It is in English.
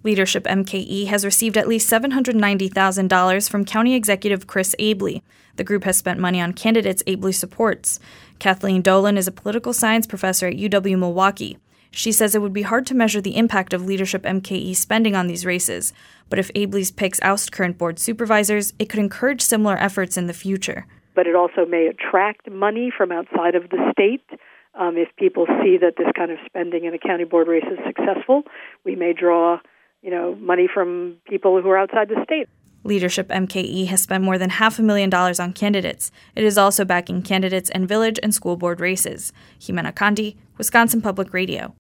Leadership MKE has received at least $790,000 from County Executive Chris Abele. The group has spent money on candidates Abele supports. Kathleen Dolan is a political science professor at UW-Milwaukee. She says it would be hard to measure the impact of Leadership MKE spending on these races, but if Abele's picks oust current board supervisors, it could encourage similar efforts in the future. But it also may attract money from outside of the state. If people see that this kind of spending in a county board race is successful, we may draw money from people who are outside the state. Leadership MKE has spent more than $500,000 on candidates. It is also backing candidates in village and school board races. Jimena Candy, Wisconsin Public Radio.